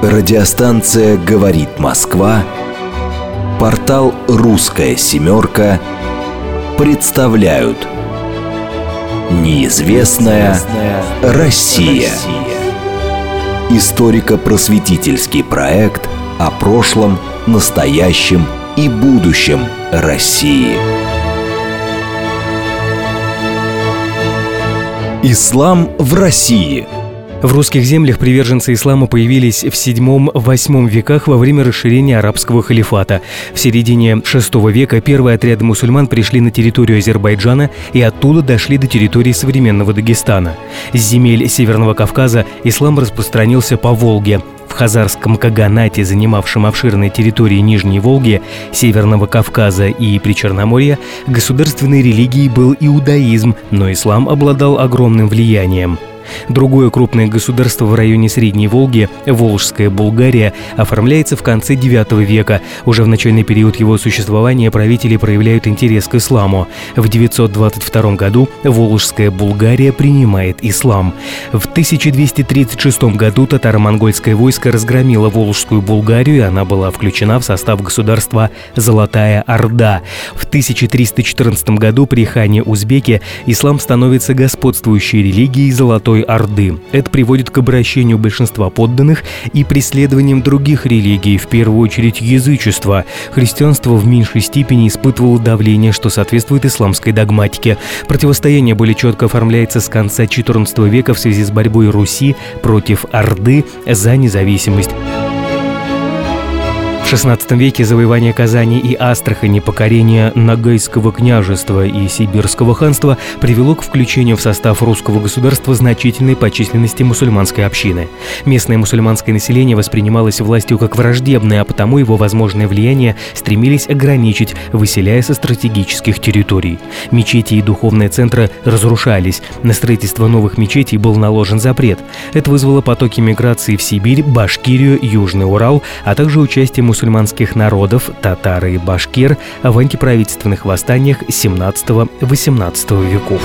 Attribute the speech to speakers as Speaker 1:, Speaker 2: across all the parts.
Speaker 1: Радиостанция «Говорит Москва», портал «Русская семерка» представляют «Неизвестная Россия». Историко-просветительский проект о прошлом, настоящем и будущем России. Ислам в России.
Speaker 2: В русских землях приверженцы ислама появились в VII-VIII веках во время расширения арабского халифата. В середине VI века первые отряды мусульман пришли на территорию Азербайджана и оттуда дошли до территории современного Дагестана. С земель Северного Кавказа ислам распространился по Волге. В хазарском каганате, занимавшем обширные территории Нижней Волги, Северного Кавказа и Причерноморья, государственной религией был иудаизм, но ислам обладал огромным влиянием. Другое крупное государство в районе Средней Волги, Волжская Булгария, оформляется в конце IX века. Уже в начальный период его существования правители проявляют интерес к исламу. В 922 году Волжская Булгария принимает ислам. В 1236 году татаро-монгольское войско разгромило Волжскую Булгарию, и она была включена в состав государства Золотая Орда. В 1314 году при хане Узбеке ислам становится господствующей религией Золотой Орды. Это приводит к обращению большинства подданных и преследованиям других религий, в первую очередь язычества. Христианство в меньшей степени испытывало давление, что соответствует исламской догматике. Противостояние более четко оформляется с конца XIV века в связи с борьбой Руси против Орды за независимость. В XVI веке завоевание Казани и Астрахани, покорение Ногайского княжества и Сибирского ханства привело к включению в состав русского государства значительной по численности мусульманской общины. Местное мусульманское население воспринималось властью как враждебное, а потому его возможное влияние стремились ограничить, выселяя со стратегических территорий. Мечети и духовные центры разрушались. На строительство новых мечетей был наложен запрет. Это вызвало потоки миграции в Сибирь, Башкирию, Южный Урал, а также участие мусульманских народов, татар и башкир, в антиправительственных восстаниях XVII-XVIII веков.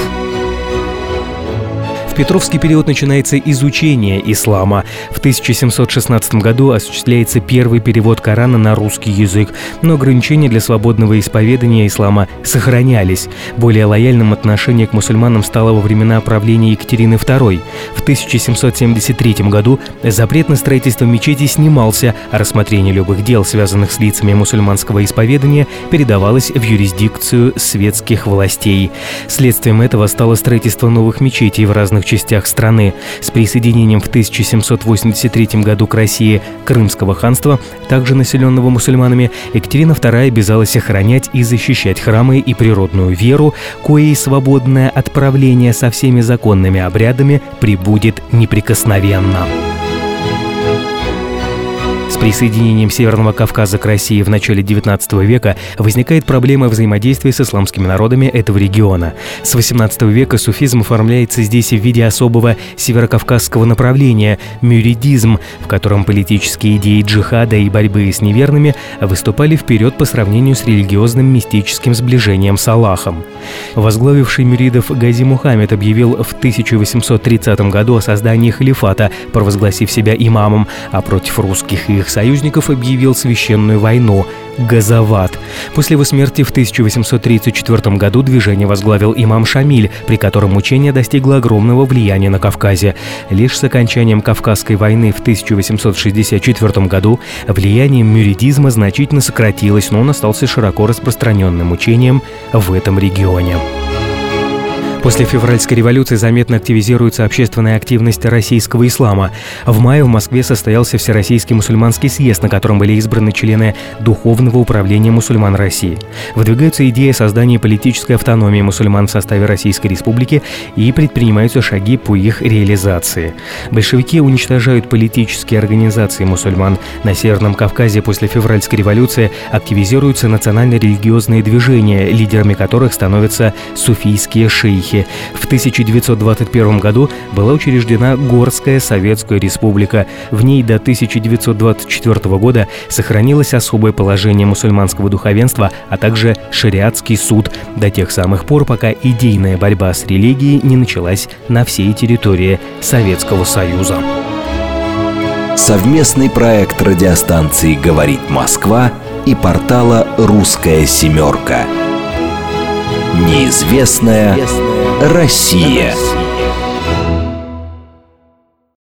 Speaker 2: В Петровский период начинается изучение ислама. В 1716 году осуществляется первый перевод Корана на русский язык, но ограничения для свободного исповедания ислама сохранялись. Более лояльным отношение к мусульманам стало во времена правления Екатерины II. В 1773 году запрет на строительство мечетей снимался, а рассмотрение любых дел, связанных с лицами мусульманского исповедания, передавалось в юрисдикцию светских властей. Следствием этого стало строительство новых мечетей в разных частях страны. С присоединением в 1783 году к России Крымского ханства, также населенного мусульманами, Екатерина II обязалась охранять и защищать храмы и природную веру, коей свободное отправление со всеми законными обрядами пребудет неприкосновенно. С присоединением Северного Кавказа к России в начале XIX века возникает проблема взаимодействия с исламскими народами этого региона. С XVIII века суфизм оформляется здесь в виде особого северокавказского направления – мюридизм, в котором политические идеи джихада и борьбы с неверными выступали вперед по сравнению с религиозным мистическим сближением с Аллахом. Возглавивший мюридов Гази Мухаммед объявил в 1830 году о создании халифата, провозгласив себя имамом, а против русских и их союзников объявил священную войну – Газават. После его смерти в 1834 году движение возглавил имам Шамиль, при котором учение достигло огромного влияния на Кавказе. Лишь с окончанием Кавказской войны в 1864 году влияние мюридизма значительно сократилось, но он остался широко распространенным учением в этом регионе. После февральской революции заметно активизируется общественная активность российского ислама. В мае в Москве состоялся Всероссийский мусульманский съезд, на котором были избраны члены Духовного управления мусульман России. Выдвигаются идеи о создании политической автономии мусульман в составе Российской Республики и предпринимаются шаги по их реализации. Большевики уничтожают политические организации мусульман. На Северном Кавказе после февральской революции активизируются национально-религиозные движения, лидерами которых становятся суфийские шейхи. В 1921 году была учреждена Горская Советская Республика. В ней до 1924 года сохранилось особое положение мусульманского духовенства, а также шариатский суд, до тех самых пор, пока идейная борьба с религией не началась на всей территории Советского Союза.
Speaker 1: Совместный проект радиостанции «Говорит Москва» и портала «Русская семерка». Неизвестная Россия.